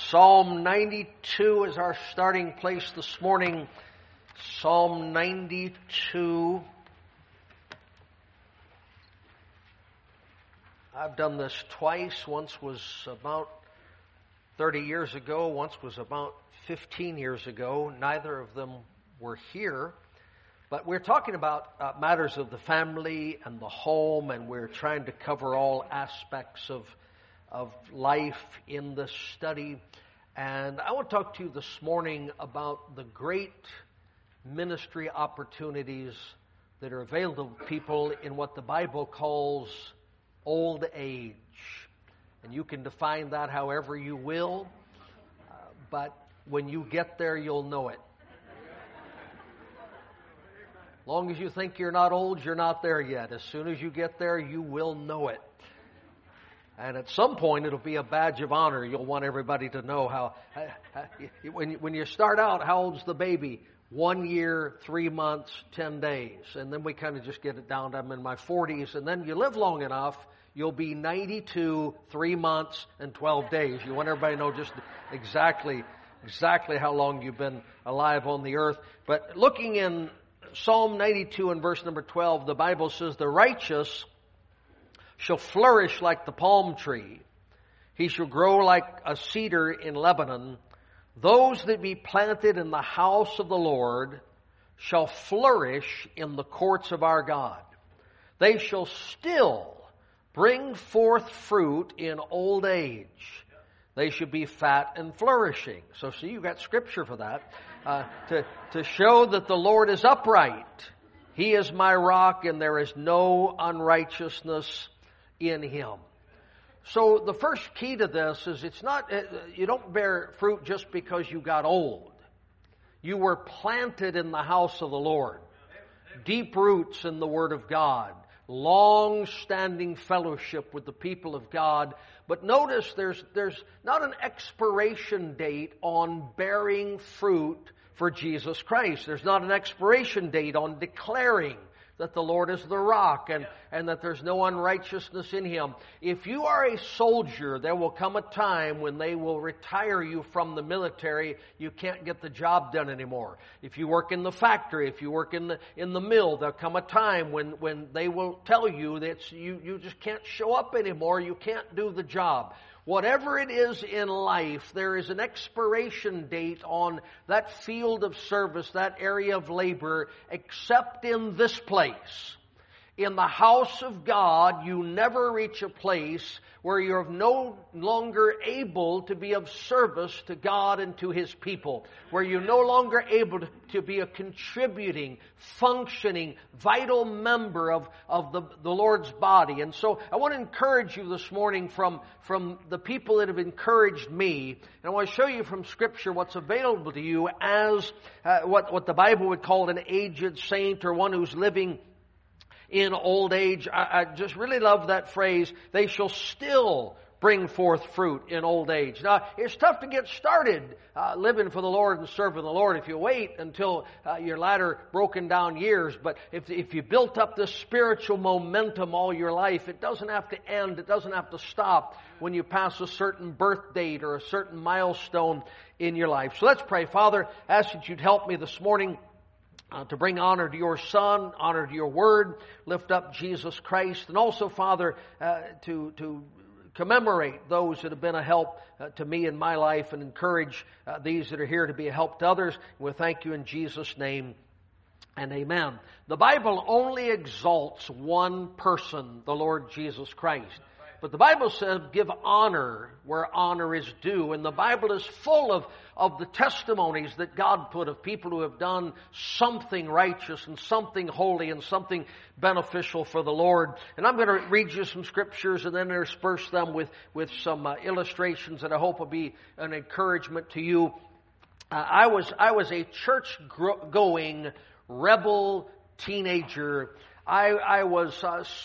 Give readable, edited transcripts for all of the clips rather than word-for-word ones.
Psalm 92 is our starting place this morning. Psalm 92. I've done this twice. Once was about 30 years ago. Once was about 15 years ago. Neither of them were here. But we're talking about matters of the family and the home, and we're trying to cover all aspects of life in this study. And I want to talk to you this morning about the great ministry opportunities that are available to people in what the Bible calls old age. And you can define that however you will, but when you get there, you'll know it. As long as you think you're not old, you're not there yet. As soon as you get there, you will know it. And at some point, it'll be a badge of honor. You'll want everybody to know how when you start out, how old's the baby? 1 year, 3 months, 10 days. And then we kind of just get it down to I'm in my 40s. And then you live long enough, you'll be 92, 3 months, and 12 days. You want everybody to know just exactly how long you've been alive on the earth. But looking in Psalm 92 and verse number 12, the Bible says, "The righteous shall flourish like the palm tree. He shall grow like a cedar in Lebanon. Those that be planted in the house of the Lord shall flourish in the courts of our God. They shall still bring forth fruit in old age. They should be fat and flourishing." So see, you've got scripture for that. To show that the Lord is upright. He is my rock, and there is no unrighteousness in Him. So the first key to this is it's not, you don't bear fruit just because you got old. You were planted in the house of the Lord. Deep roots in the Word of God. Long-standing fellowship with the people of God. But notice there's not an expiration date on bearing fruit for Jesus Christ. There's not an expiration date on declaring that the Lord is the rock and that there's no unrighteousness in Him. If you are a soldier, there will come a time when they will retire you from the military. You can't get the job done anymore. If you work in the factory, if you work in the mill, there'll come a time when they will tell you that you just can't show up anymore. You can't do the job. Whatever it is in life, there is an expiration date on that field of service, that area of labor, except in this place. In the house of God, you never reach a place where you're no longer able to be of service to God and to His people, where you're no longer able to be a contributing, functioning, vital member of the Lord's body. And so I want to encourage you this morning from the people that have encouraged me, and I want to show you from Scripture what's available to you as what the Bible would call an aged saint or one who's living in old age. I just really love that phrase, they shall still bring forth fruit in old age. Now, it's tough to get started living for the Lord and serving the Lord if you wait until your latter broken down years. But if you built up this spiritual momentum all your life, it doesn't have to end, it doesn't have to stop when you pass a certain birth date or a certain milestone in your life. So let's pray. Father, I ask that you'd help me this morning to bring honor to your Son, honor to your Word, lift up Jesus Christ, and also, Father, to commemorate those that have been a help to me in my life and encourage these that are here to be a help to others. We thank you in Jesus' name, and amen. The Bible only exalts one person, the Lord Jesus Christ. But the Bible says, give honor where honor is due. And the Bible is full of the testimonies that God put of people who have done something righteous and something holy and something beneficial for the Lord. And I'm going to read you some scriptures and then intersperse them with some illustrations that I hope will be an encouragement to you. I was a church-going rebel teenager. I was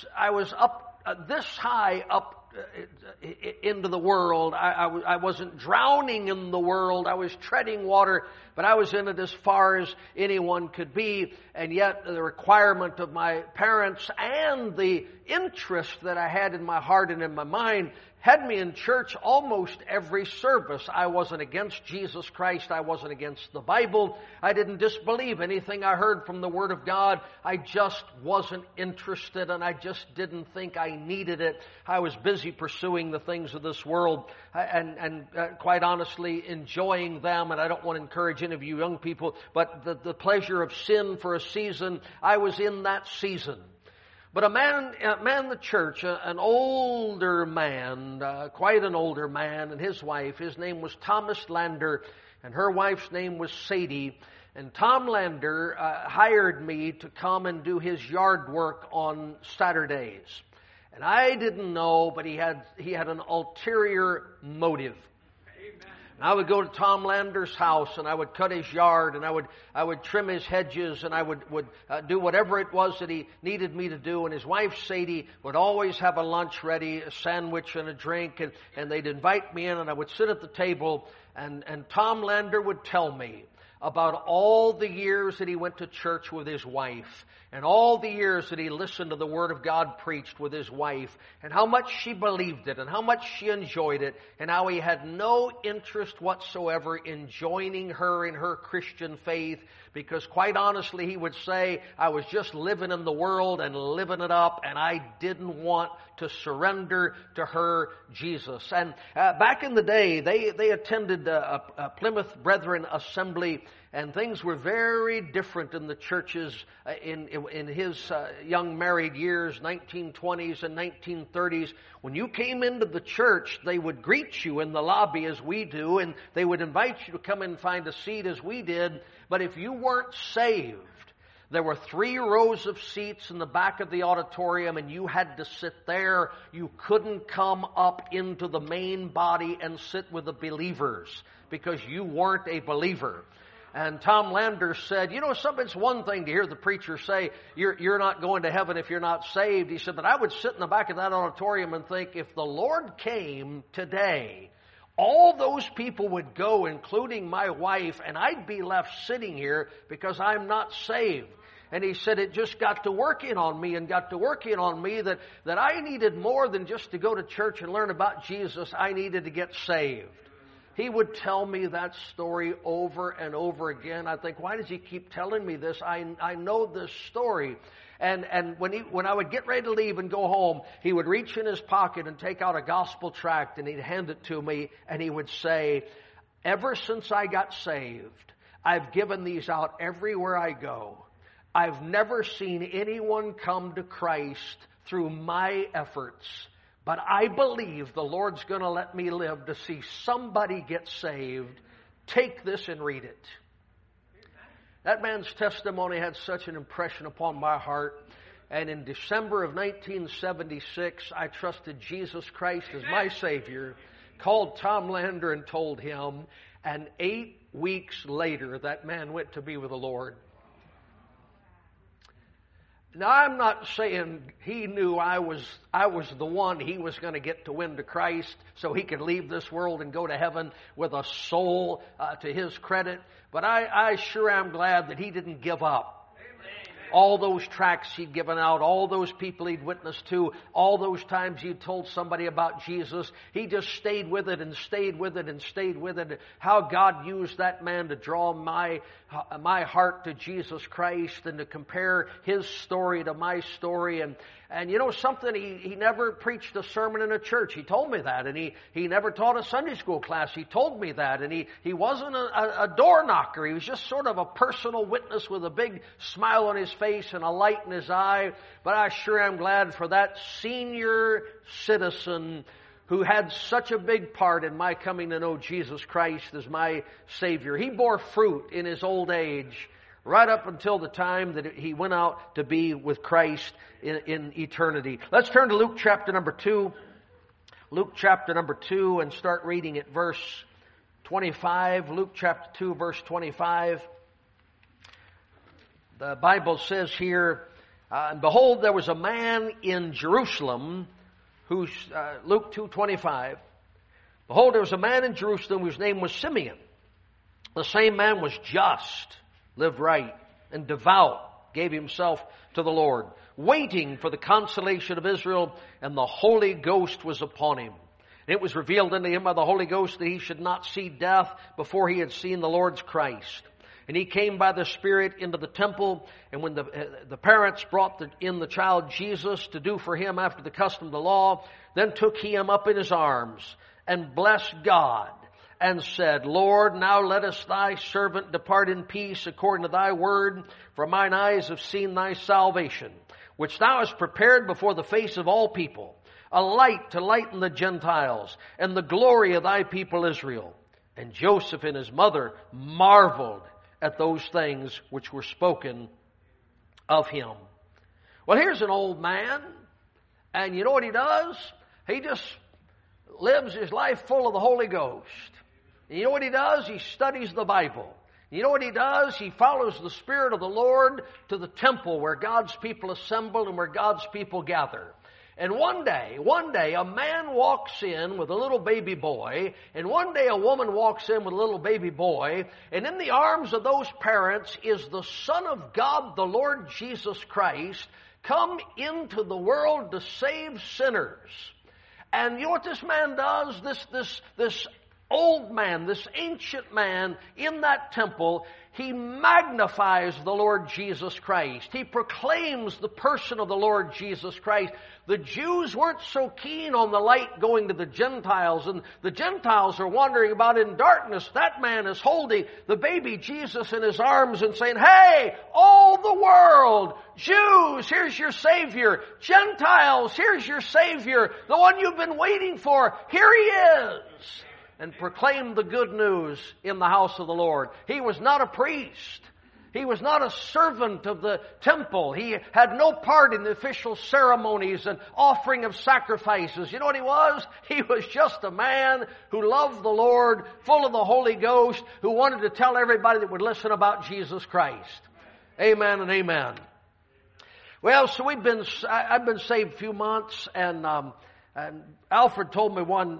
up this high up into the world. I wasn't drowning in the world. I was treading water, but I was in it as far as anyone could be. And yet the requirement of my parents and the interest that I had in my heart and in my mind had me in church almost every service. I wasn't against Jesus Christ. I wasn't against the Bible. I didn't disbelieve anything I heard from the Word of God. I just wasn't interested, and I just didn't think I needed it. I was busy pursuing the things of this world and quite honestly enjoying them. And I don't want to encourage any of you young people, but the pleasure of sin for a season, I was in that season. But a man in the church, an older man, quite an older man, and his wife, his name was Thomas Lander, and her wife's name was Sadie. And Tom Lander hired me to come and do his yard work on Saturdays. And I didn't know, but he had an ulterior motive. And I would go to Tom Lander's house, and I would cut his yard, and I would trim his hedges, and I would do whatever it was that he needed me to do. And his wife, Sadie, would always have a lunch ready, a sandwich and a drink, and they'd invite me in, and I would sit at the table, and Tom Lander would tell me about all the years that he went to church with his wife, and all the years that he listened to the Word of God preached with his wife, and how much she believed it, and how much she enjoyed it, and how he had no interest whatsoever in joining her in her Christian faith, because quite honestly, he would say, I was just living in the world and living it up, and I didn't want to surrender to her Jesus. And back in the day, they attended a Plymouth Brethren assembly, and things were very different in the churches in his young married years, 1920s and 1930s. When you came into the church, they would greet you in the lobby as we do, and they would invite you to come and find a seat as we did. But if you weren't saved, there were 3 rows of seats in the back of the auditorium, and you had to sit there. You couldn't come up into the main body and sit with the believers because you weren't a believer. And Tom Lander said, it's one thing to hear the preacher say, you're not going to heaven if you're not saved. He said, but I would sit in the back of that auditorium and think, if the Lord came today, all those people would go, including my wife, and I'd be left sitting here because I'm not saved. And he said it just got to working on me that I needed more than just to go to church and learn about Jesus. I needed to get saved. He would tell me that story over and over again. I think, why does he keep telling me this? I know this story. And when I would get ready to leave and go home, he would reach in his pocket and take out a gospel tract, and he'd hand it to me, and he would say, ever since I got saved, I've given these out everywhere I go. I've never seen anyone come to Christ through my efforts. But I believe the Lord's going to let me live to see somebody get saved. Take this and read it. That man's testimony had such an impression upon my heart. And in December of 1976, I trusted Jesus Christ as my Savior, called Tom Lander and told him. And 8 weeks later, that man went to be with the Lord. Now, I'm not saying he knew I was the one he was going to get to win to Christ so he could leave this world and go to heaven with a soul to his credit. But I sure am glad that he didn't give up. All those tracts he'd given out, all those people he'd witnessed to, all those times he'd told somebody about Jesus, he just stayed with it and stayed with it and stayed with it. How God used that man to draw my heart to Jesus Christ and to compare his story to my story. And you know something, he never preached a sermon in a church. He told me that. And he never taught a Sunday school class. He told me that. And he wasn't a door knocker. He was just sort of a personal witness with a big smile on his face and a light in his eye. But I sure am glad for that senior citizen who had such a big part in my coming to know Jesus Christ as my Savior. He bore fruit in his old age, right up until the time that he went out to be with Christ in eternity. Let's turn to Luke chapter number 2. Luke chapter number 2 and start reading at verse 25. Luke chapter 2, verse 25. The Bible says here, and behold, there was a man in Jerusalem whose, Luke 2:25. Behold, there was a man in Jerusalem whose name was Simeon. The same man was just, lived right, and devout, gave himself to the Lord, waiting for the consolation of Israel, and the Holy Ghost was upon him. And it was revealed unto him by the Holy Ghost that he should not see death before he had seen the Lord's Christ. And he came by the Spirit into the temple, and when the parents brought in the child Jesus to do for him after the custom of the law, then took he him up in his arms, and blessed God, and said, Lord, now lettest thy servant depart in peace according to thy word, for mine eyes have seen thy salvation, which thou hast prepared before the face of all people, a light to lighten the Gentiles, and the glory of thy people Israel. And Joseph and his mother marveled at those things which were spoken of him. Well, here's an old man, and you know what he does? He just lives his life full of the Holy Ghost. And you know what he does? He studies the Bible. You know what he does? He follows the Spirit of the Lord to the temple where God's people assemble and where God's people gather. And one day, a man walks in with a little baby boy, and one day a woman walks in with a little baby boy, and in the arms of those parents is the Son of God, the Lord Jesus Christ, come into the world to save sinners. And you know what this man does? This old man, this ancient man in that temple, he magnifies the Lord Jesus Christ. He proclaims the person of the Lord Jesus Christ. The Jews weren't so keen on the light going to the Gentiles, and the Gentiles are wandering about in darkness. That man is holding the baby Jesus in his arms and saying, hey, all the world, Jews, here's your Savior. Gentiles, here's your Savior. The one you've been waiting for, here he is. And proclaimed the good news in the house of the Lord. He was not a priest. He was not a servant of the temple. He had no part in the official ceremonies and offering of sacrifices. You know what he was? He was just a man who loved the Lord, full of the Holy Ghost, who wanted to tell everybody that would listen about Jesus Christ. Amen and amen. Well, so I've been saved a few months, and Alfred told me one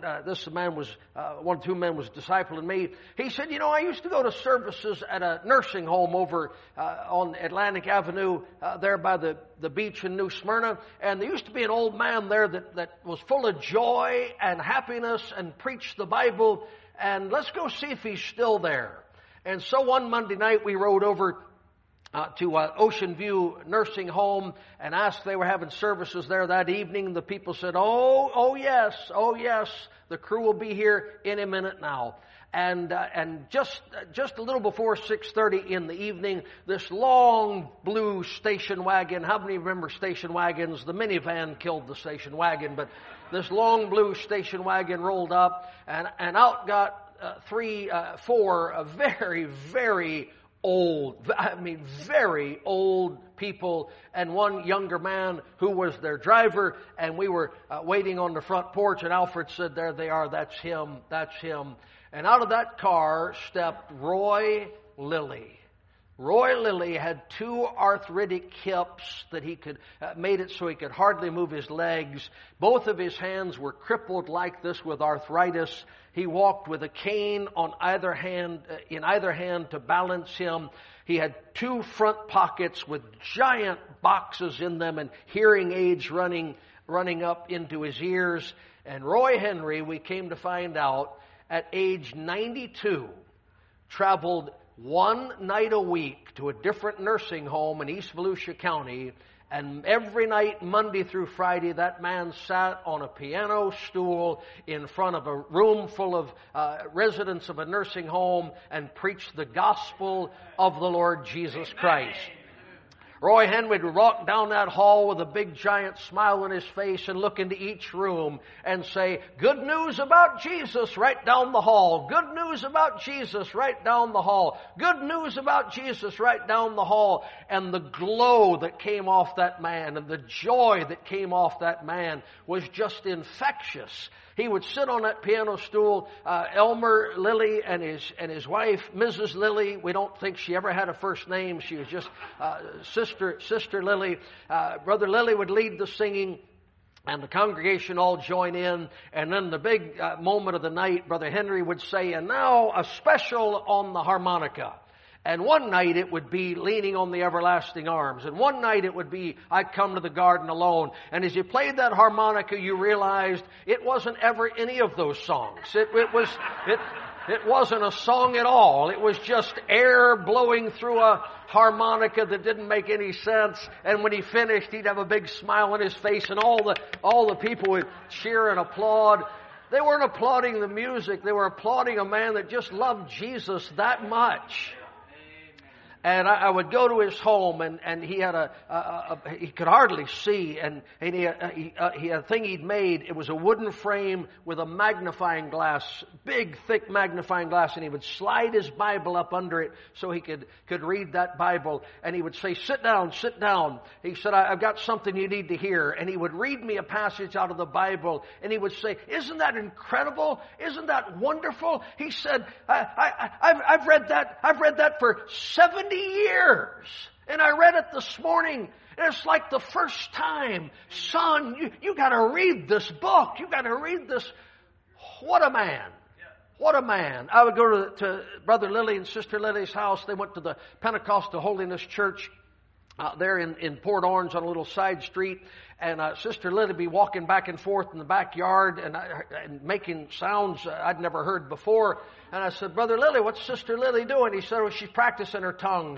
or two men was discipling me. He said, you know, I used to go to services at a nursing home over on Atlantic Avenue there by the beach in New Smyrna. And there used to be an old man there that was full of joy and happiness and preached the Bible. And let's go see if he's still there. And so one Monday night we rode over to Ocean View Nursing Home and asked if they were having services there that evening. The people said, oh yes, the crew will be here in a minute now. And just a little before 6:30 in the evening, this long blue station wagon. How many remember station wagons? The minivan killed the station wagon, but this long blue station wagon rolled up, and out got four very, very very old people, and one younger man who was their driver, and we were waiting on the front porch, and Alfred said, there they are, that's him. And out of that car stepped Roy Lilly. Roy Lilly had two arthritic hips that he made it so he could hardly move his legs. Both of his hands were crippled like this with arthritis. He walked with a cane in either hand to balance him. He had two front pockets with giant boxes in them and hearing aids running up into his ears. And Roy Henry, we came to find out, at age 92, traveled one night a week to a different nursing home in East Volusia County, and every night, Monday through Friday, that man sat on a piano stool in front of a room full of residents of a nursing home and preached the gospel of the Lord Jesus Christ. Roy Henry would walk down that hall with a big giant smile on his face and look into each room and say, good news about Jesus right down the hall. Good news about Jesus right down the hall. Good news about Jesus right down the hall. And the glow that came off that man and the joy that came off that man was just infectious. He would sit on that piano stool. Elmer Lilly and his wife, Mrs. Lilly. We don't think she ever had a first name. She was just Sister Lilly. Brother Lilly would lead the singing, and the congregation all join in. And then the big moment of the night, Brother Henry would say, and now a special on the harmonica. And one night it would be Leaning on the Everlasting Arms. And one night it would be I Come to the Garden Alone. And as you played that harmonica, you realized it wasn't ever any of those songs. It wasn't a song at all. It was just air blowing through a harmonica that didn't make any sense. And when he finished, he'd have a big smile on his face, and all the people would cheer and applaud. They weren't applauding the music. They were applauding a man that just loved Jesus that much. And I would go to his home, and he had he could hardly see, and he had a thing he'd made. It was a wooden frame with a magnifying glass, big, thick magnifying glass, and he would slide his Bible up under it so he could read that Bible. And he would say, sit down, sit down. He said, I've got something you need to hear. And he would read me a passage out of the Bible, and he would say, isn't that incredible? Isn't that wonderful? He said, I've read that for 70 years. And I read it this morning. And it's like the first time. Son, you got to read this book. You got to read this. What a man. What a man. I would go to Brother Lilly and Sister Lily's house. They went to the Pentecostal Holiness Church there in Port Orange on a little side street. And Sister Lily would be walking back and forth in the backyard and making sounds I'd never heard before. And I said, Brother Lilly, what's Sister Lily doing? He said, oh, she's practicing her tongues.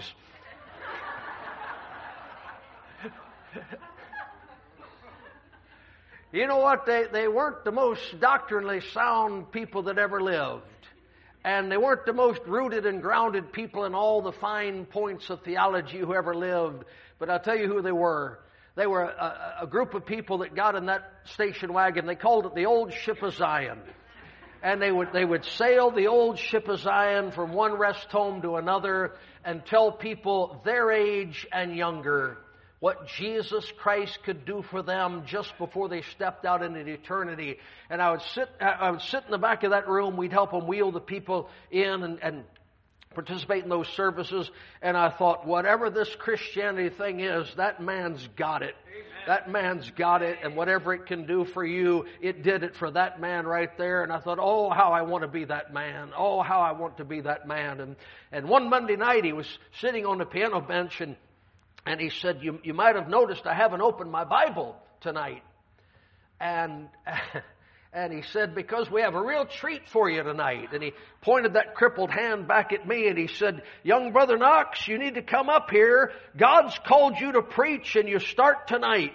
You know what? They weren't the most doctrinally sound people that ever lived. And they weren't the most rooted and grounded people in all the fine points of theology who ever lived. But I'll tell you who they were. They were a group of people that got in that station wagon. They called it the Old Ship of Zion. And they would sail the Old Ship of Zion from one rest home to another and tell people their age and younger what Jesus Christ could do for them just before they stepped out into eternity. And I would sit in the back of that room. We'd help them wheel the people in and participate in those services. And I thought, whatever this Christianity thing is, that man's got it. That man's got it, and whatever it can do for you, it did it for that man right there. And I thought, oh, how I want to be that man. Oh, how I want to be that man. And one Monday night, he was sitting on the piano bench, and he said, you might have noticed I haven't opened my Bible tonight. And he said, because we have a real treat for you tonight. And he pointed that crippled hand back at me, and he said, young Brother Knox, you need to come up here. God's called you to preach, and you start tonight.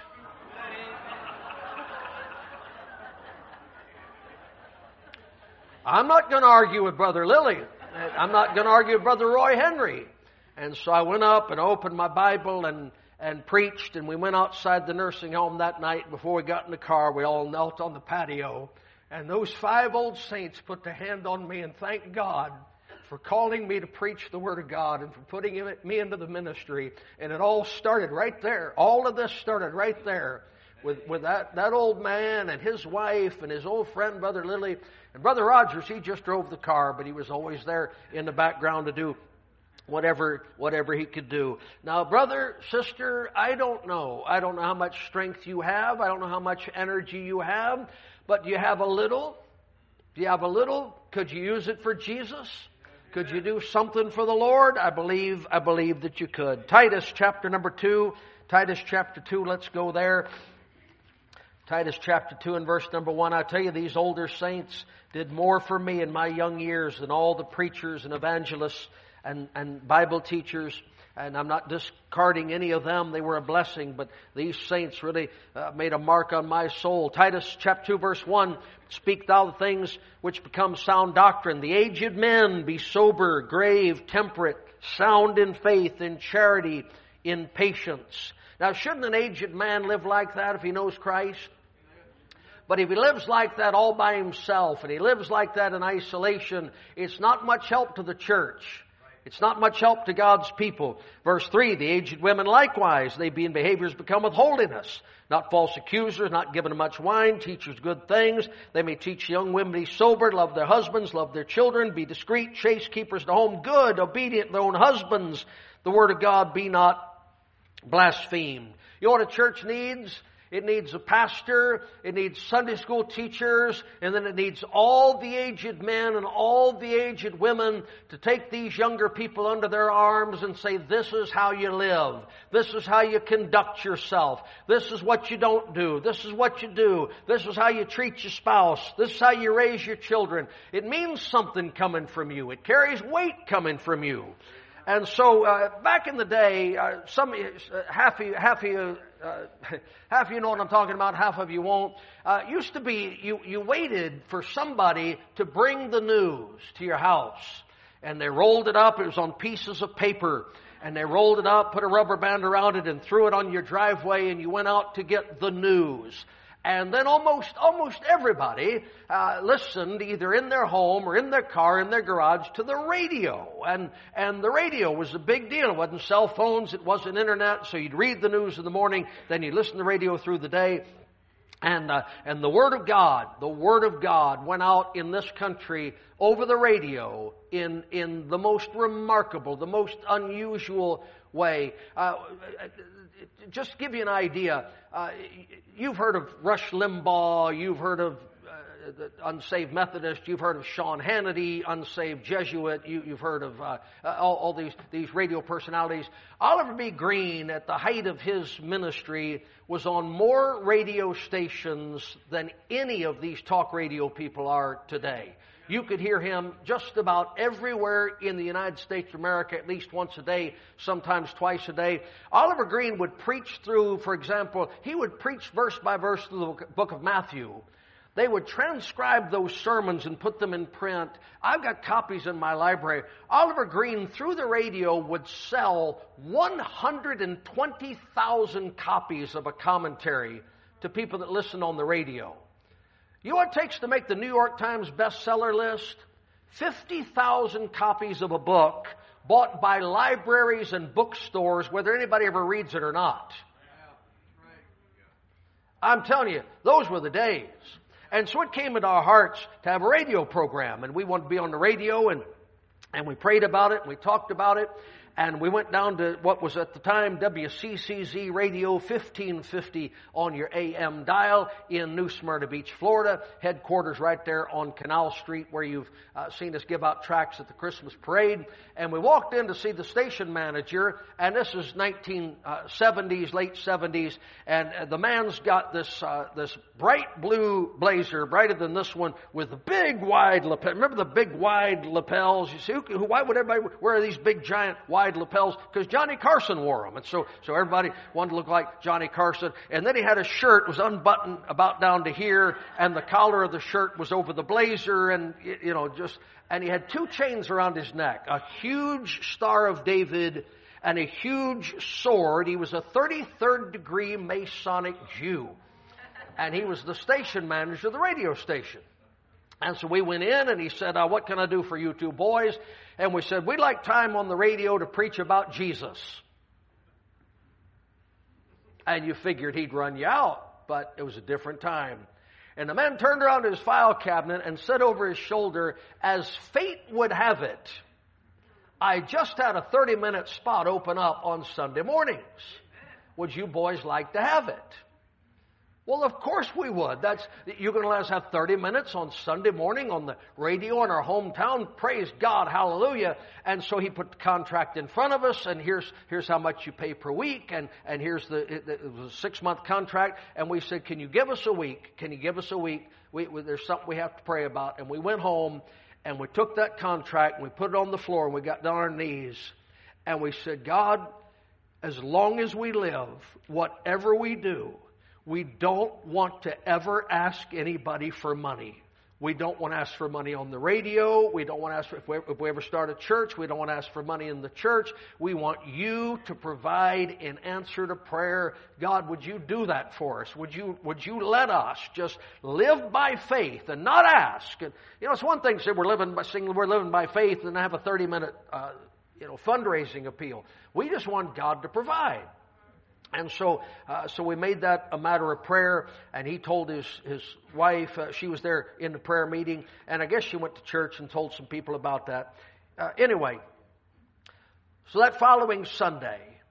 I'm not going to argue with Brother Lilly. I'm not going to argue with Brother Roy Henry. And so I went up and opened my Bible and preached, and we went outside the nursing home that night. Before we got in the car, we all knelt on the patio, and those 5 old saints put their hand on me and thanked God for calling me to preach the Word of God and for putting me into the ministry. And it all started right there. All of this started right there with that old man and his wife and his old friend Brother Lilly. And Brother Rogers, he just drove the car, but he was always there in the background to do whatever he could do. Now, brother, sister, I don't know. I don't know how much strength you have. I don't know how much energy you have. But do you have a little? Do you have a little? Could you use it for Jesus? Could you do something for the Lord? I believe that you could. Titus chapter number 2. Titus chapter 2, let's go there. Titus chapter 2 and verse number 1. I tell you, these older saints did more for me in my young years than all the preachers and evangelists and Bible teachers, and I'm not discarding any of them. They were a blessing, but these saints really made a mark on my soul. Titus chapter 2 verse 1, speak thou the things which become sound doctrine. The aged men be sober, grave, temperate, sound in faith, in charity, in patience. Now, shouldn't an aged man live like that if he knows Christ? But if he lives like that all by himself, and he lives like that in isolation, it's not much help to the church. It's not much help to God's people. Verse 3, the aged women likewise, they be in behaviors become with holiness, not false accusers, not given much wine, teachers good things. They may teach young women to be sober, love their husbands, love their children, be discreet, chaste, keepers to home, good, obedient to their own husbands. The word of God be not blasphemed. You know what a church needs? It needs a pastor, it needs Sunday school teachers, and then it needs all the aged men and all the aged women to take these younger people under their arms and say, this is how you live. This is how you conduct yourself. This is what you don't do. This is what you do. This is how you treat your spouse. This is how you raise your children. It means something coming from you. It carries weight coming from you. And so, back in the day, half of you know what I'm talking about, half of you won't. Used to be, you waited for somebody to bring the news to your house. And they rolled it up, it was on pieces of paper. And they rolled it up, put a rubber band around it, and threw it on your driveway, and you went out to get the news. And then almost everybody listened either in their home or in their car, in their garage, to the radio. And the radio was a big deal. It wasn't cell phones, it wasn't internet, so you'd read the news in the morning, then you'd listen to the radio through the day. And the Word of God went out in this country over the radio in the most remarkable, the most unusual way. Just to give you an idea, you've heard of Rush Limbaugh, you've heard of the unsaved Methodist, you've heard of Sean Hannity, unsaved Jesuit, you've heard of all these radio personalities. Oliver B. Green, at the height of his ministry, was on more radio stations than any of these talk radio people are today. You could hear him just about everywhere in the United States of America, at least once a day, sometimes twice a day. Oliver Green would preach through, for example, he would preach verse by verse through the book of Matthew. They would transcribe those sermons and put them in print. I've got copies in my library. Oliver Green, through the radio, would sell 120,000 copies of a commentary to people that listen on the radio. You know what it takes to make the New York Times bestseller list? 50,000 copies of a book bought by libraries and bookstores, whether anybody ever reads it or not. I'm telling you, those were the days. And so it came into our hearts to have a radio program, and we wanted to be on the radio, and we prayed about it, and we talked about it, and we went down to what was at the time WCCZ Radio 1550 on your AM dial in New Smyrna Beach, Florida, headquarters right there on Canal Street where you've seen us give out tracts at the Christmas parade. And we walked in to see the station manager, and this is 1970s, late 70s, and the man's got this bright blue blazer, brighter than this one, with big wide lapels. Remember the big wide lapels? You see, why would everybody wear these big giant wide lapels? Because Johnny Carson wore them, and so everybody wanted to look like Johnny Carson. And then he had a shirt, it was unbuttoned about down to here, and the collar of the shirt was over the blazer, and and he had two chains around his neck, a huge Star of David and a huge sword. He was a 33rd degree Masonic Jew, and he was the station manager of the radio station. And so we went in, and he said, what can I do for you two boys? And we said, we'd like time on the radio to preach about Jesus. And you figured he'd run you out, but it was a different time. And the man turned around to his file cabinet and said over his shoulder, as fate would have it, I just had a 30-minute spot open up on Sunday mornings. Would you boys like to have it? Well, of course we would. You're going to let us have 30 minutes on Sunday morning on the radio in our hometown. Praise God, hallelujah. And so he put the contract in front of us, and here's how much you pay per week, and here's it was a 6-month contract. And we said, can you give us a week? Can you give us a week? There's something we have to pray about. And we went home, and we took that contract, and we put it on the floor, and we got down on our knees, and we said, God, as long as we live, whatever we do, we don't want to ever ask anybody for money. We don't want to ask for money on the radio. We don't want to ask for, if we ever start a church, we don't want to ask for money in the church. We want you to provide in answer to prayer. God, would you do that for us? Would you let us just live by faith and not ask? And, it's one thing to say we're living by faith and have a 30-minute fundraising appeal. We just want God to provide. And so we made that a matter of prayer, and he told his wife, she was there in the prayer meeting, and I guess she went to church and told some people about that. Anyway, so that following Sunday,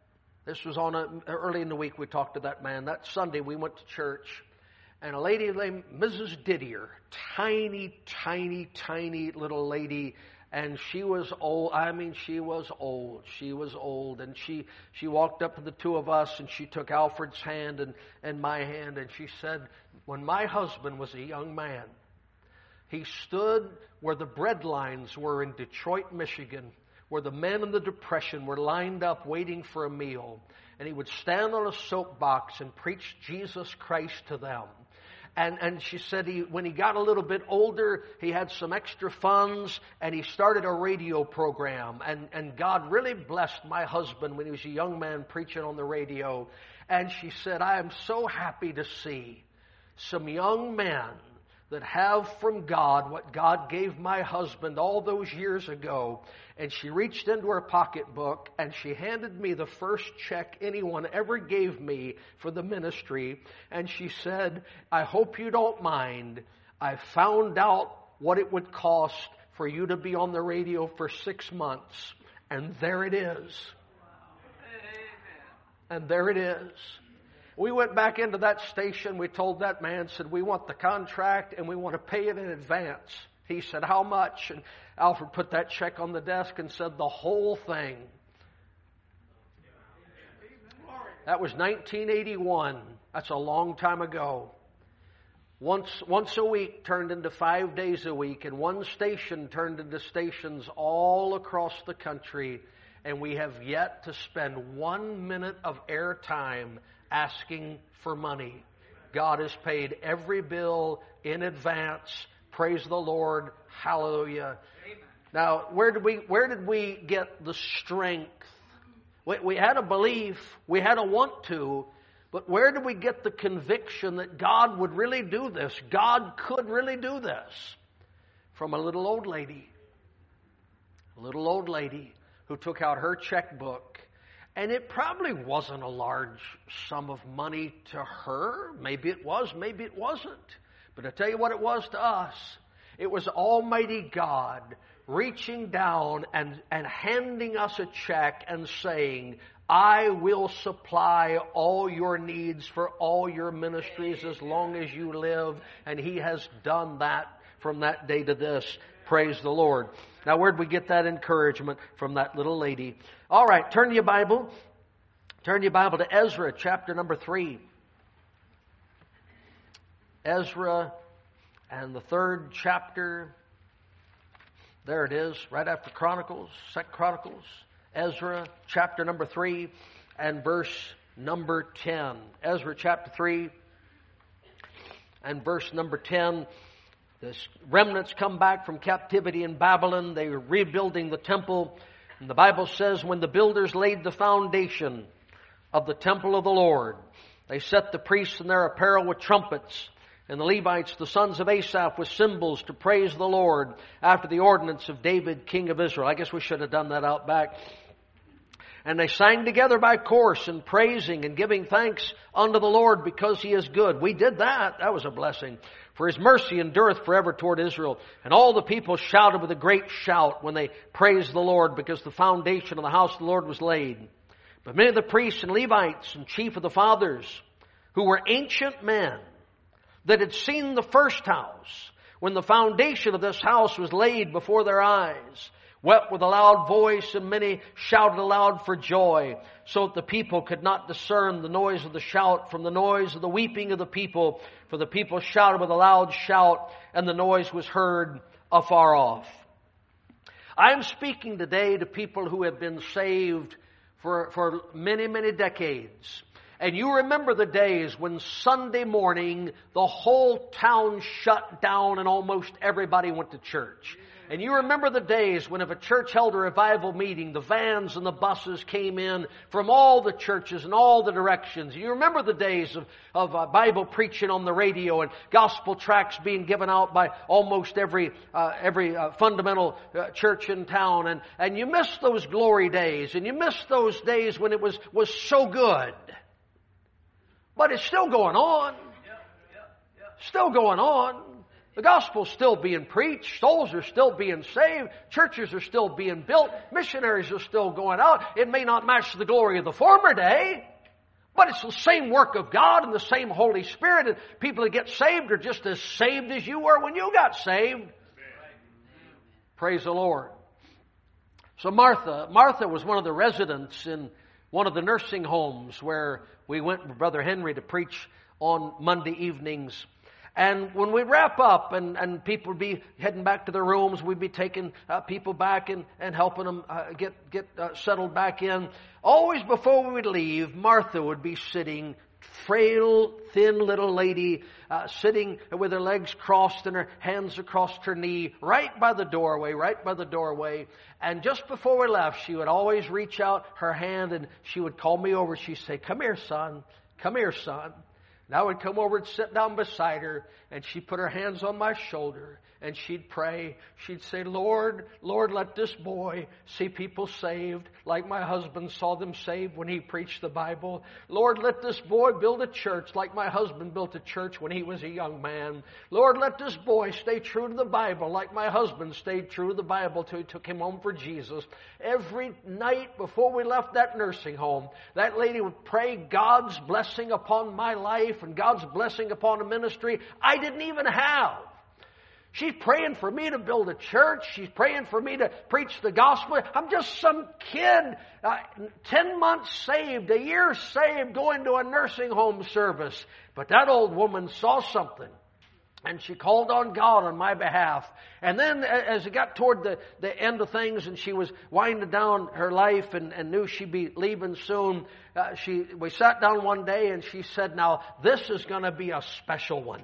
This was early in the week we talked to that man. That Sunday we went to church, and a lady named Mrs. Didier, tiny, tiny, tiny little lady, and she was old. I mean, she was old. She was old, and she walked up to the two of us, and she took Alfred's hand and my hand, and she said, when my husband was a young man, he stood where the bread lines were in Detroit, Michigan, where the men in the Depression were lined up waiting for a meal. And he would stand on a soapbox and preach Jesus Christ to them. And she said when he got a little bit older, he had some extra funds, and he started a radio program. And God really blessed my husband when he was a young man preaching on the radio. And she said, I am so happy to see some young men that have from God what God gave my husband all those years ago. And she reached into her pocketbook and she handed me the first check anyone ever gave me for the ministry. And she said, I hope you don't mind. I found out what it would cost for you to be on the radio for 6 months. And there it is. And there it is. We went back into that station. We told that man, said, we want the contract and we want to pay it in advance. He said, how much? And Alfred put that check on the desk and said, the whole thing. That was 1981. That's a long time ago. Once a week turned into 5 days a week, and one station turned into stations all across the country. And we have yet to spend 1 minute of airtime asking for money. God has paid every bill in advance. Praise the Lord. Hallelujah. Amen. Now, where did we get the strength? We had a belief, we had a want to, but where did we get the conviction that God would really do this? God could really do this. From a little old lady. A little old lady who took out her checkbook. And it probably wasn't a large sum of money to her. Maybe it was, maybe it wasn't. But I tell you what it was to us. It was Almighty God reaching down and handing us a check and saying, I will supply all your needs for all your ministries as long as you live. And He has done that from that day to this. Praise the Lord. Now, where'd we get that encouragement? From that little lady. All right, turn your Bible. Turn your Bible to Ezra, chapter number 3. Ezra and the 3rd chapter. There it is, right after Chronicles, 2nd Chronicles. Ezra, chapter number 3 and verse number 10. Ezra, chapter 3 and verse number 10. The remnants come back from captivity in Babylon. They are rebuilding the temple. And the Bible says, when the builders laid the foundation of the temple of the Lord, they set the priests in their apparel with trumpets, and the Levites, the sons of Asaph, with cymbals to praise the Lord after the ordinance of David, king of Israel. I guess we should have done that out back. And they sang together by chorus and praising and giving thanks unto the Lord because He is good. We did that. That was a blessing. For His mercy endureth forever toward Israel. And all the people shouted with a great shout when they praised the Lord, because the foundation of the house of the Lord was laid. But many of the priests and Levites and chief of the fathers, who were ancient men, that had seen the first house, when the foundation of this house was laid before their eyes, wept with a loud voice, and many shouted aloud for joy, so that the people could not discern the noise of the shout from the noise of the weeping of the people. For the people shouted with a loud shout, and the noise was heard afar off. I am speaking today to people who have been saved for many, many decades. And you remember the days when Sunday morning the whole town shut down and almost everybody went to church. And you remember the days when if a church held a revival meeting, the vans and the buses came in from all the churches and all the directions. You remember the days of Bible preaching on the radio and gospel tracts being given out by almost every fundamental church in town. And you miss those glory days, and you miss those days when it was so good. But it's still going on. Still going on. The gospel's still being preached. Souls are still being saved. Churches are still being built. Missionaries are still going out. It may not match the glory of the former day, but it's the same work of God and the same Holy Spirit. And people that get saved are just as saved as you were when you got saved. Praise the Lord. So Martha was one of the residents in one of the nursing homes where we went with Brother Henry to preach on Monday evenings. And when we wrap up and people would be heading back to their rooms, we'd be taking people back and helping them get settled back in. Always before we would leave, Martha would be sitting, frail, thin little lady, sitting with her legs crossed and her hands across her knee, right by the doorway. And just before we left, she would always reach out her hand and she would call me over. She'd say, "Come here, son. Come here, son." And I would come over and sit down beside her, and she'd put her hands on my shoulder, and she'd pray. She'd say, Lord, let this boy see people saved like my husband saw them saved when he preached the Bible. Lord, let this boy build a church like my husband built a church when he was a young man. Lord, let this boy stay true to the Bible like my husband stayed true to the Bible till he took him home for Jesus. Every night before we left that nursing home, that lady would pray God's blessing upon my life and God's blessing upon a ministry I didn't even have. She's praying for me to build a church. She's praying for me to preach the gospel. I'm just some kid, 10 months saved, a year saved, going to a nursing home service. But that old woman saw something, and she called on God on my behalf. And then as it got toward the end of things and she was winding down her life and knew she'd be leaving soon, we sat down one day and she said, now this is going to be a special one.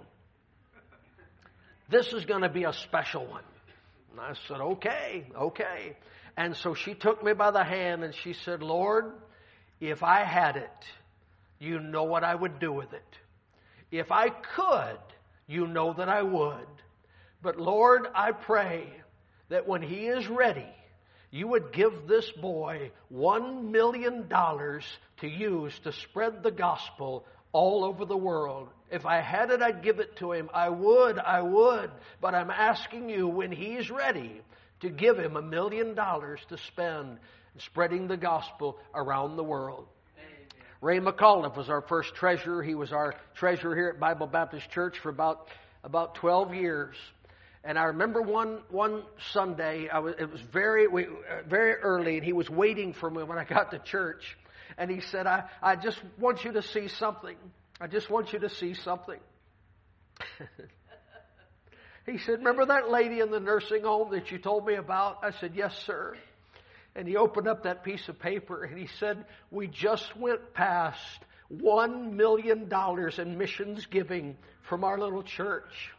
This is going to be a special one. And I said, okay. And so she took me by the hand and she said, Lord, if I had it, you know what I would do with it. If I could, you know that I would. But Lord, I pray that when he is ready, you would give this boy $1 million to use to spread the gospel all over the world. If I had it, I'd give it to him. I would. But I'm asking you, when he's ready, to give him $1 million to spend spreading the gospel around the world. Amen. Ray McAuliffe was our first treasurer. He was our treasurer here at Bible Baptist Church for about 12 years. And I remember one Sunday, it was very early, and he was waiting for me when I got to church. And he said, I just want you to see something. I just want you to see something. He said, remember that lady in the nursing home that you told me about? I said, yes, sir. And he opened up that piece of paper and he said, we just went past $1 million in missions giving from our little church.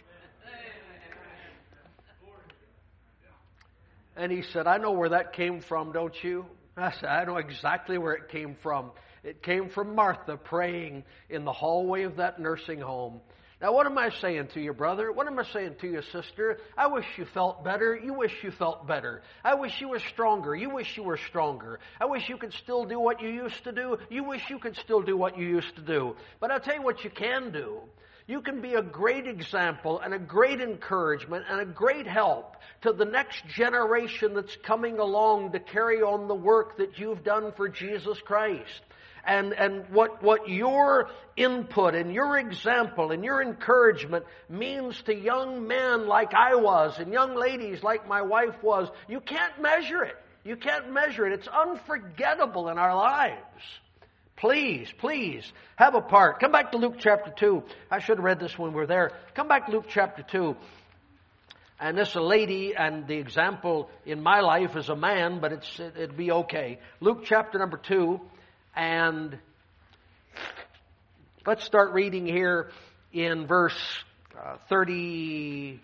And he said, I know where that came from, don't you? I said, I know exactly where it came from. It came from Martha praying in the hallway of that nursing home. Now, what am I saying to you, brother? What am I saying to you, sister? I wish you felt better. You wish you felt better. I wish you were stronger. You wish you were stronger. I wish you could still do what you used to do. You wish you could still do what you used to do. But I'll tell you what you can do. You can be a great example and a great encouragement and a great help to the next generation that's coming along to carry on the work that you've done for Jesus Christ. And what your input and your example and your encouragement means to young men like I was and young ladies like my wife was, you can't measure it. You can't measure it. It's unforgettable in our lives. Please have a part. Come back to Luke chapter 2. I should have read this when we were there. Come back to Luke chapter 2. And this is a lady, and the example in my life is a man, but it'd be okay. Luke chapter number 2, and let's start reading here in verse 36.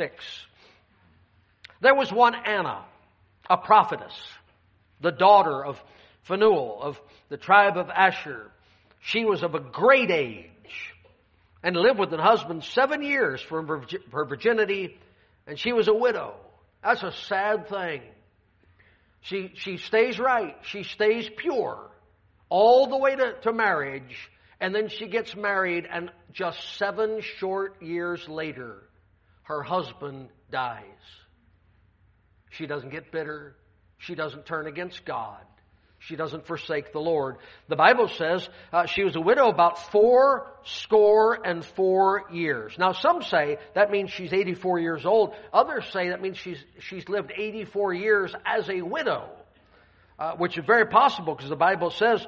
There was one Anna, a prophetess, the daughter of Phanuel of the tribe of Asher. She was of a great age and lived with her husband 7 years from her virginity, and she was a widow. That's a sad thing. She stays right. She stays pure all the way to marriage, and then she gets married, and just 7 short years later, her husband dies. She doesn't get bitter. She doesn't turn against God. She doesn't forsake the Lord. The Bible says she was a widow about 84 years. Now some say that means she's 84 years old. Others say that means she's lived 84 years as a widow, which is very possible because the Bible says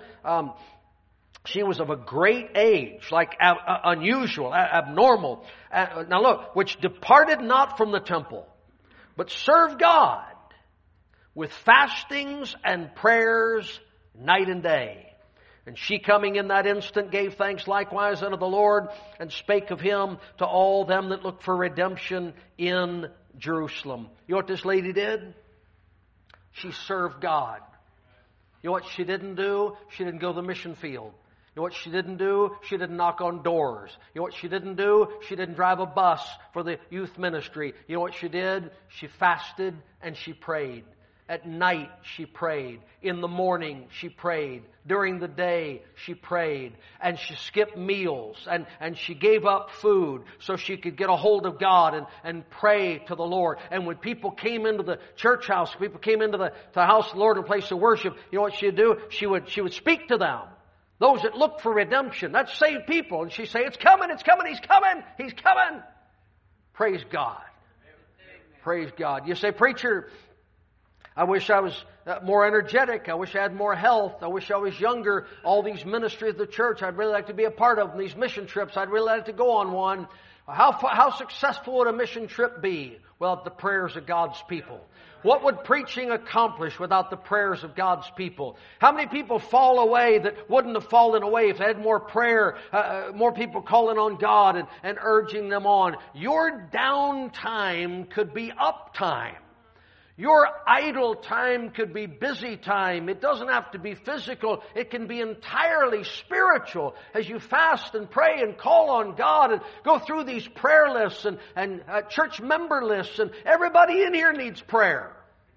she was of a great age, like unusual, abnormal. Now look, which departed not from the temple, but served God with fastings and prayers night and day. And she coming in that instant gave thanks likewise unto the Lord, and spake of Him to all them that looked for redemption in Jerusalem. You know what this lady did? She served God. You know what she didn't do? She didn't go to the mission field. You know what she didn't do? She didn't knock on doors. You know what she didn't do? She didn't drive a bus for the youth ministry. You know what she did? She fasted and she prayed. At night she prayed. In the morning she prayed. During the day she prayed. And she skipped meals. And she gave up food so she could get a hold of God and pray to the Lord. And when people came into the church house, people came into the house of the Lord, a place of worship, you know what she'd do? She would speak to them. Those that look for redemption. That's saved people. And she'd say, it's coming, it's coming, He's coming, He's coming. Praise God. Praise God. You say, preacher, I wish I was more energetic. I wish I had more health. I wish I was younger. All these ministries of the church I'd really like to be a part of. And these mission trips, I'd really like to go on one. How successful would a mission trip be without the prayers of God's people? What would preaching accomplish without the prayers of God's people? How many people fall away that wouldn't have fallen away if they had more prayer, more people calling on God and urging them on? Your downtime could be uptime. Your idle time could be busy time. It doesn't have to be physical. It can be entirely spiritual as you fast and pray and call on God and go through these prayer lists and church member lists. And everybody in here needs prayer.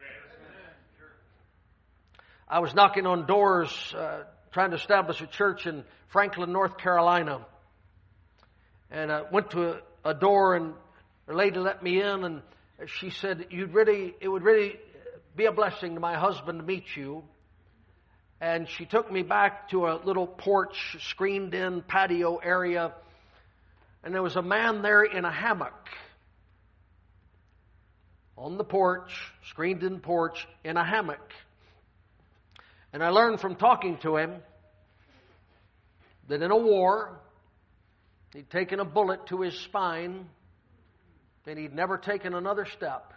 I was knocking on doors trying to establish a church in Franklin, North Carolina. And I went to a door and a lady let me in and she said, it would really be a blessing to my husband to meet you. And she took me back to a little porch, screened-in patio area. And there was a man there in a hammock. On the porch, screened-in porch, in a hammock. And I learned from talking to him that in a war, he'd taken a bullet to his spine, and he'd never taken another step.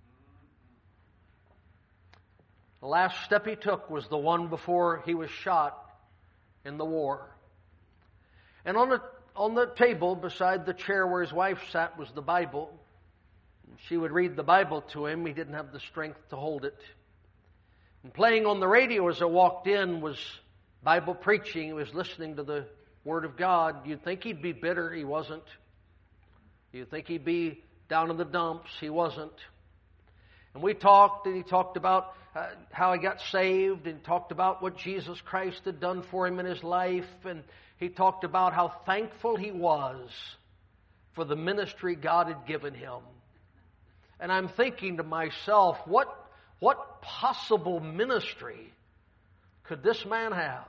The last step he took was the one before he was shot in the war. And on the table beside the chair where his wife sat was the Bible. She would read the Bible to him. He didn't have the strength to hold it. And playing on the radio as I walked in was Bible preaching. He was listening to the Word of God. You'd think he'd be bitter. He wasn't. You'd think he'd be down in the dumps. He wasn't. And we talked, and he talked about how he got saved, and talked about what Jesus Christ had done for him in his life, and he talked about how thankful he was for the ministry God had given him. And I'm thinking to myself, what possible ministry could this man have?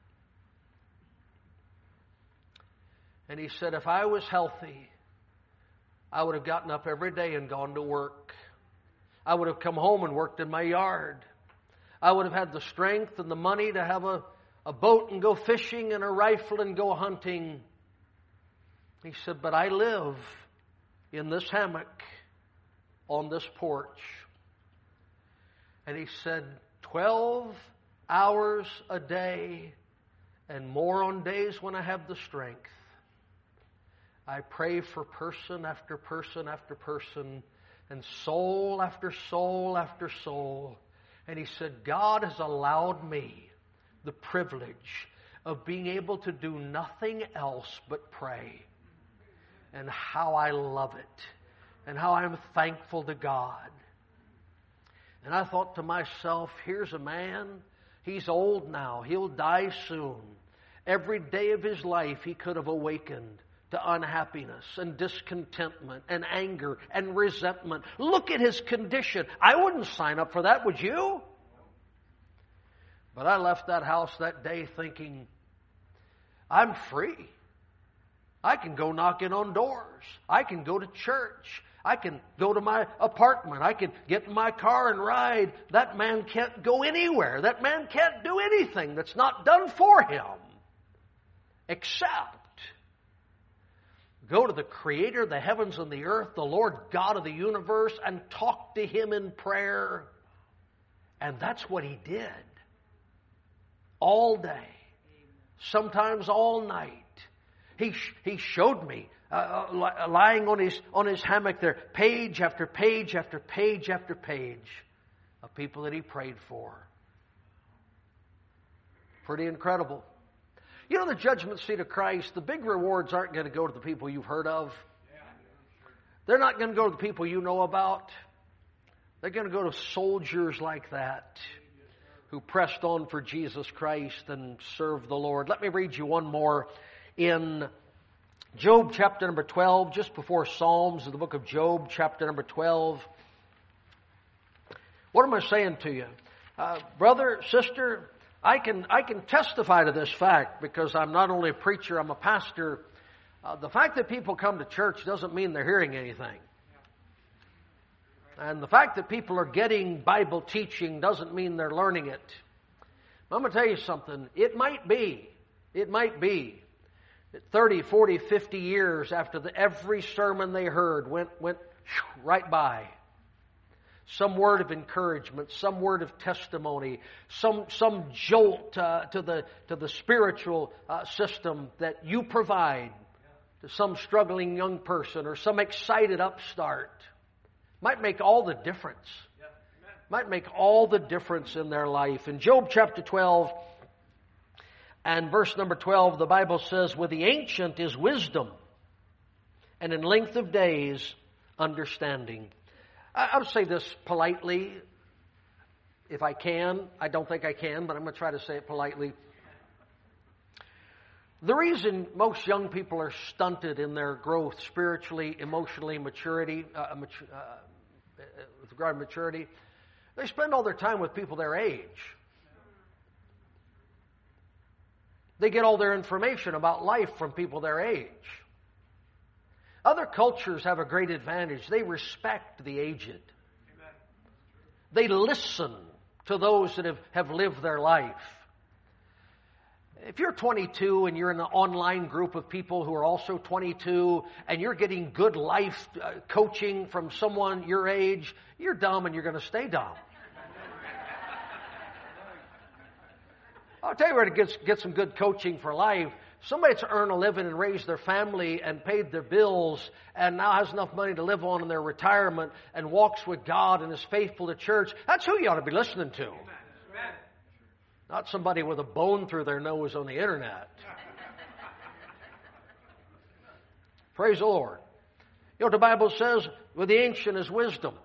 And he said, if I was healthy, I would have gotten up every day and gone to work. I would have come home and worked in my yard. I would have had the strength and the money to have a boat and go fishing and a rifle and go hunting. He said, but I live in this hammock on this porch. And he said, 12 hours a day and more on days when I have the strength, I pray for person after person after person and soul after soul after soul. And he said, God has allowed me the privilege of being able to do nothing else but pray. And how I love it. And how I'm thankful to God. And I thought to myself, here's a man, he's old now, he'll die soon. Every day of his life he could have awakened to unhappiness and discontentment and anger and resentment. Look at his condition. I wouldn't sign up for that, would you? But I left that house that day thinking, I'm free. I can go knocking on doors. I can go to church. I can go to my apartment. I can get in my car and ride. That man can't go anywhere. That man can't do anything that's not done for him except go to the Creator of the heavens and the earth, the Lord God of the universe, and talk to Him in prayer. And that's what he did. All day. Sometimes all night. He showed me, lying on his hammock there, page after page after page after page of people that he prayed for. Pretty incredible. You know, the judgment seat of Christ, the big rewards aren't going to go to the people you've heard of. They're not going to go to the people you know about. They're going to go to soldiers like that who pressed on for Jesus Christ and served the Lord. Let me read you one more in Job chapter number 12, just before Psalms, in the book of Job chapter number 12. What am I saying to you? Brother, sister, I can testify to this fact because I'm not only a preacher, I'm a pastor. The fact that people come to church doesn't mean they're hearing anything. And the fact that people are getting Bible teaching doesn't mean they're learning it. I'm going to tell you something. It might be that 30, 40, 50 years after every sermon they heard went right by. Some word of encouragement, some word of testimony, some jolt to the spiritual system that you provide to some struggling young person or some excited upstart might make all the difference. Might make all the difference in their life. In Job chapter 12 and verse number 12, the Bible says, "With the ancient is wisdom, and in length of days understanding." I'll say this politely, if I can. I don't think I can, but I'm going to try to say it politely. The reason most young people are stunted in their growth spiritually, emotionally, maturity, with regard to maturity, they spend all their time with people their age. They get all their information about life from people their age. Other cultures have a great advantage. They respect the aged. They listen to those that have lived their life. If you're 22 and you're in an online group of people who are also 22 and you're getting good life coaching from someone your age, you're dumb and you're going to stay dumb. I'll tell you where to get some good coaching for life. Somebody that's earned a living and raised their family and paid their bills and now has enough money to live on in their retirement and walks with God and is faithful to church, that's who you ought to be listening to. Not somebody with a bone through their nose on the internet. Praise the Lord. You know what the Bible says? With the ancient is wisdom.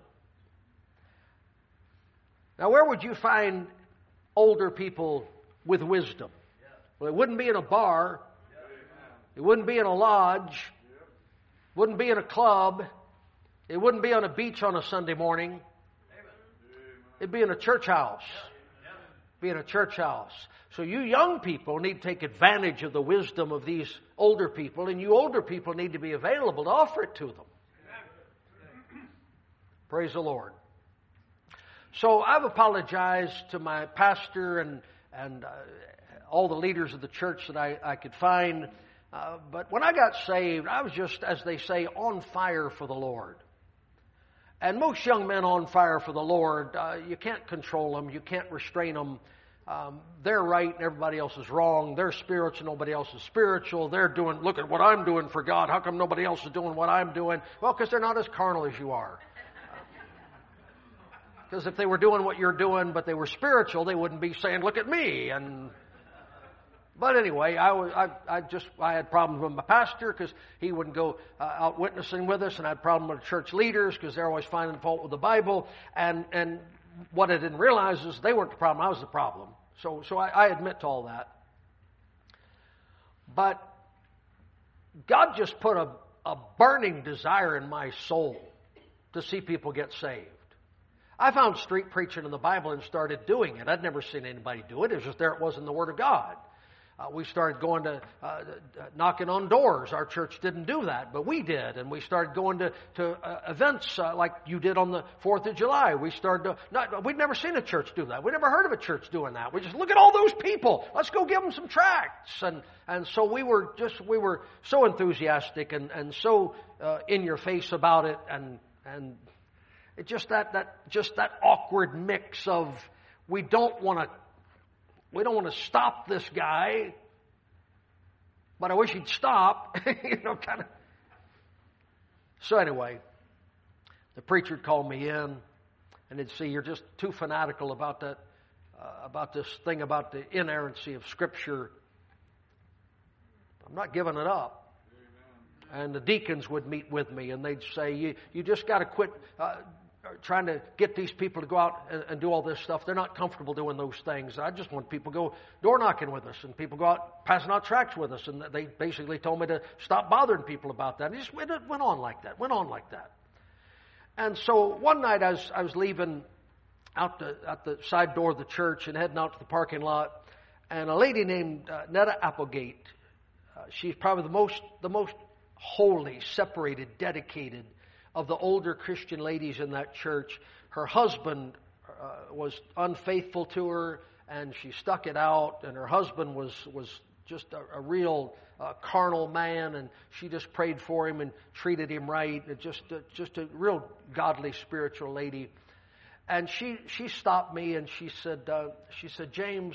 Now, where would you find older people with wisdom? Well, it wouldn't be in a bar. It wouldn't be in a lodge. It wouldn't be in a club. It wouldn't be on a beach on a Sunday morning. It'd be in a church house. Be in a church house. So you young people need to take advantage of the wisdom of these older people, and you older people need to be available to offer it to them. Praise the Lord. So I've apologized to my pastor and all the leaders of the church that I could find. But when I got saved, I was just, as they say, on fire for the Lord. And most young men on fire for the Lord, you can't control them. You can't restrain them. They're right and everybody else is wrong. They're spiritual, nobody else is spiritual. They're doing, look at what I'm doing for God. How come nobody else is doing what I'm doing? Well, because they're not as carnal as you are. Because if they were doing what you're doing, but they were spiritual, they wouldn't be saying, look at me. But anyway, I had problems with my pastor because he wouldn't go out witnessing with us, and I had problems with church leaders because they're always finding fault with the Bible. And what I didn't realize is they weren't the problem; I was the problem. So I admit to all that. But God just put a burning desire in my soul to see people get saved. I found street preaching in the Bible and started doing it. I'd never seen anybody do it. It was just there it was in the Word of God. We started going to knocking on doors. Our church didn't do that, but we did. And we started going to events like you did on the 4th of July. We'd never seen a church do that. We never heard of a church doing that. We just, look at all those people. Let's go give them some tracts. And so we were so enthusiastic and so in your face about it. And it just that awkward mix of we don't want to stop this guy, but I wish he'd stop, kind of. So anyway, the preacher would call me in, and he'd say, "You're just too fanatical about that, about this thing about the inerrancy of Scripture." I'm not giving it up. And the deacons would meet with me, and they'd say, "You just got to quit trying to get these people to go out and do all this stuff. They're not comfortable doing those things. I just want people to go door knocking with us, and people go out passing out tracts with us." And they basically told me to stop bothering people about that. And it went on like that. And so one night I was leaving out the side door of the church and heading out to the parking lot, and a lady named Netta Applegate, she's probably the most holy, separated, dedicated of the older Christian ladies in that church. Her husband was unfaithful to her, and she stuck it out, and her husband was just a real carnal man, and she just prayed for him and treated him right. Just a real godly, spiritual lady. And she stopped me and she said, "James,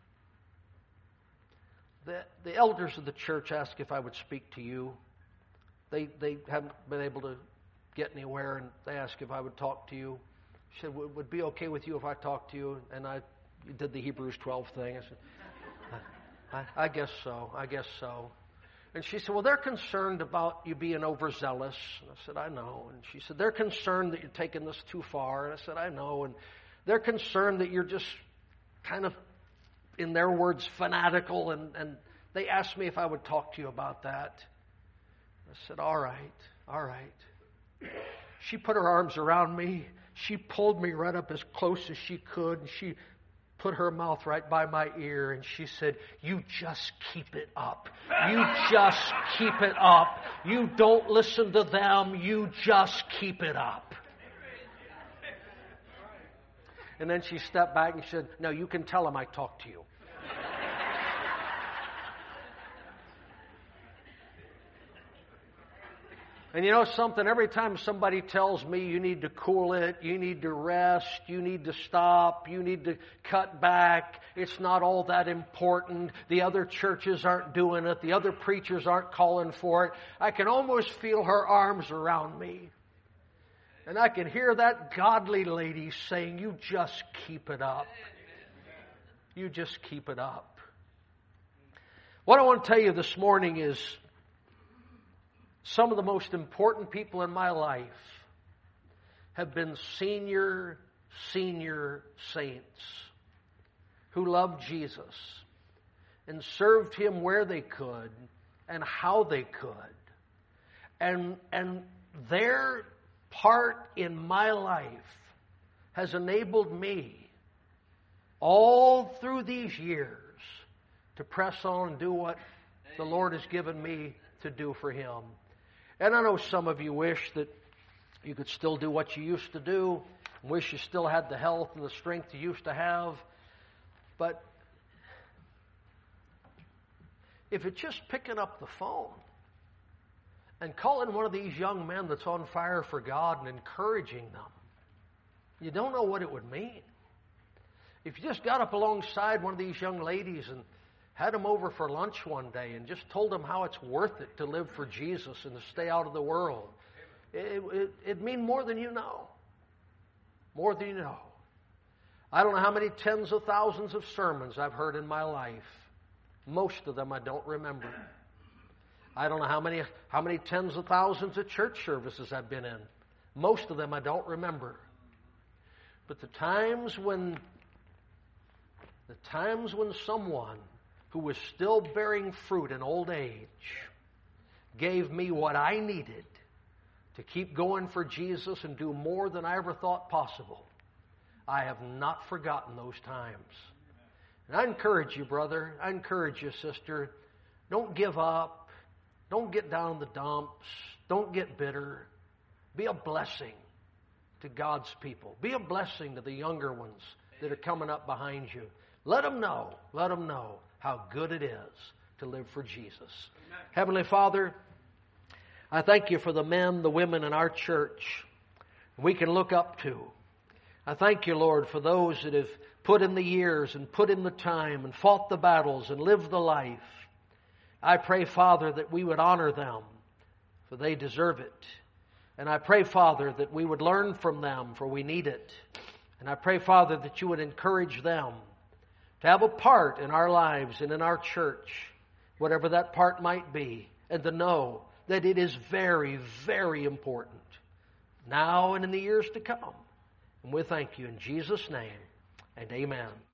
the elders of the church asked if I would speak to you. They haven't been able to get anywhere, and they asked if I would talk to you." She said, "Would it be okay with you if I talked to you?" And I did the Hebrews 12 thing. I said, I guess so. And she said, "Well, they're concerned about you being overzealous." And I said, "I know." And she said, "They're concerned that you're taking this too far." And I said, "I know." And they're concerned that you're just kind of, in their words, fanatical. And they asked me if I would talk to you about that. I said, all right. She put her arms around me. She pulled me right up as close as she could, and she put her mouth right by my ear, and she said, "You just keep it up. You just keep it up. You don't listen to them. You just keep it up." And then she stepped back and said, "No, you can tell them I talked to you." And you know something? Every time somebody tells me you need to cool it, you need to rest, you need to stop, you need to cut back, it's not all that important, the other churches aren't doing it, the other preachers aren't calling for it, I can almost feel her arms around me. And I can hear that godly lady saying, "You just keep it up. You just keep it up." What I want to tell you this morning is some of the most important people in my life have been senior saints who loved Jesus and served Him where they could and how they could. And their part in my life has enabled me all through these years to press on and do what the Lord has given me to do for Him. And I know some of you wish that you could still do what you used to do, wish you still had the health and the strength you used to have. But if it's just picking up the phone and calling one of these young men that's on fire for God and encouraging them, you don't know what it would mean. If you just got up alongside one of these young ladies and had them over for lunch one day and just told them how it's worth it to live for Jesus and to stay out of the world, it'd mean more than you know. More than you know. I don't know how many tens of thousands of sermons I've heard in my life. Most of them I don't remember. I don't know how many tens of thousands of church services I've been in. Most of them I don't remember. But the times when someone who was still bearing fruit in old age gave me what I needed to keep going for Jesus and do more than I ever thought possible. I have not forgotten those times. And I encourage you, brother. I encourage you, sister. Don't give up. Don't get down in the dumps. Don't get bitter. Be a blessing to God's people. Be a blessing to the younger ones that are coming up behind you. Let them know how good it is to live for Jesus. Amen. Heavenly Father, I thank you for the men, the women in our church we can look up to. I thank you, Lord, for those that have put in the years and put in the time and fought the battles and lived the life. I pray, Father, that we would honor them, for they deserve it. And I pray, Father, that we would learn from them, for we need it. And I pray, Father, that you would encourage them to have a part in our lives and in our church, whatever that part might be, and to know that it is very, very important now and in the years to come. And we thank you in Jesus' name, and amen.